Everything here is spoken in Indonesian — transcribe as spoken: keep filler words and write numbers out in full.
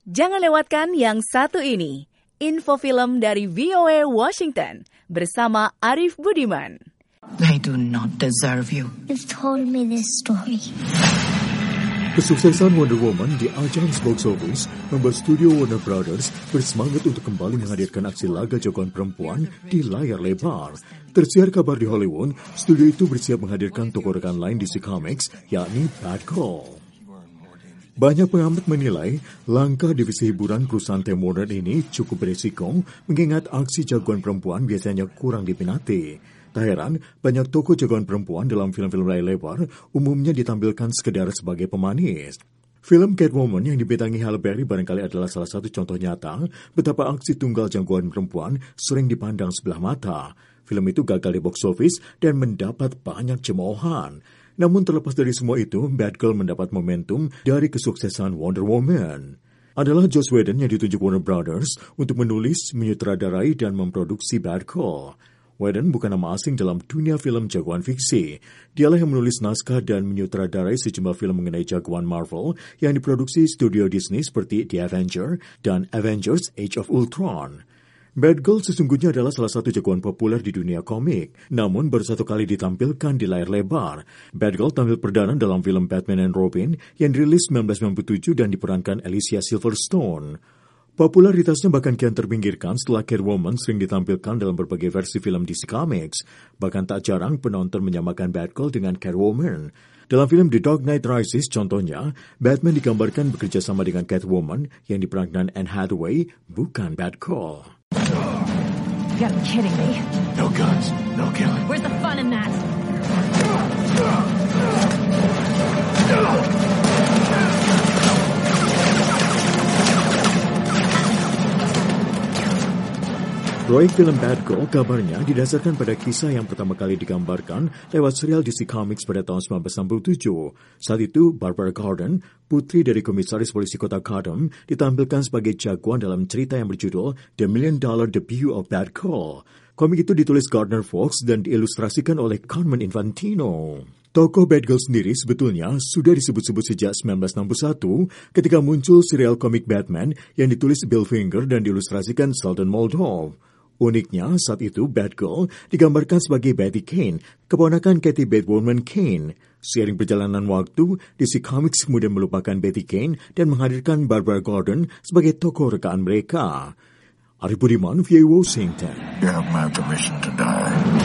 Jangan lewatkan yang satu ini, info film dari V O A Washington bersama Arif Budiman. I do not deserve you. You've told me this story. Kesuksesan Wonder Woman di ajang box office membuat studio Warner Brothers bersemangat untuk kembali menghadirkan aksi laga jagoan perempuan di layar lebar. Tersiar kabar di Hollywood, studio itu bersiap menghadirkan tokoh rekan lain D C Comics, yakni Batgirl. Banyak pengamat menilai langkah divisi hiburan perusahaan Time Warner ini cukup berisiko mengingat aksi jagoan perempuan biasanya kurang diminati. Tak heran, banyak tokoh jagoan perempuan dalam film-film layar lebar umumnya ditampilkan sekedar sebagai pemanis. Film Catwoman yang dibintangi Halle Berry barangkali adalah salah satu contoh nyata betapa aksi tunggal jagoan perempuan sering dipandang sebelah mata. Film itu gagal di box office dan mendapat banyak cemoohan. Namun terlepas dari semua itu, Batgirl mendapat momentum dari kesuksesan Wonder Woman. Adalah Joss Whedon yang ditunjuk Warner Brothers untuk menulis, menyutradarai, dan memproduksi Batgirl. Whedon bukan nama asing dalam dunia film jagoan fiksi. Dialah yang menulis naskah dan menyutradarai sejumlah film mengenai jagoan Marvel yang diproduksi studio Disney seperti The Avenger dan Avengers Age of Ultron. Batgirl sesungguhnya adalah salah satu jagoan populer di dunia komik, namun baru satu kali ditampilkan di layar lebar. Batgirl tampil perdana dalam film Batman and Robin yang dirilis sembilan belas sembilan puluh tujuh dan diperankan Alicia Silverstone. Popularitasnya bahkan kian terpinggirkan setelah Catwoman sering ditampilkan dalam berbagai versi film D C Comics. Bahkan tak jarang penonton menyamakan Batgirl dengan Catwoman. Dalam film The Dark Knight Rises, contohnya, Batman digambarkan bekerja sama dengan Catwoman yang diperankan Anne Hathaway, bukan Batgirl. You gotta be kidding me. No guns, no killing. Where's the fun in that? Proyek film Batgirl kabarnya didasarkan pada kisah yang pertama kali digambarkan lewat serial D C Comics pada tahun sembilan belas enam puluh tujuh. Saat itu, Barbara Gordon, putri dari komisaris polisi kota Gotham, ditampilkan sebagai jagoan dalam cerita yang berjudul The Million Dollar Debut of Batgirl. Komik itu ditulis Gardner Fox dan diilustrasikan oleh Carmine Infantino. Tokoh Batgirl sendiri sebetulnya sudah disebut-sebut sejak sembilan belas enam puluh satu ketika muncul serial komik Batman yang ditulis Bill Finger dan diilustrasikan Sheldon Moldow. Uniknya, saat itu Batgirl digambarkan sebagai Betty Kane, keponakan Cathy Batwoman Kane. Seiring perjalanan waktu, D C Comics kemudian melupakan Betty Kane dan menghadirkan Barbara Gordon sebagai tokoh rekaan mereka. Arif Budiman, V O A Washington. You have my permission to die.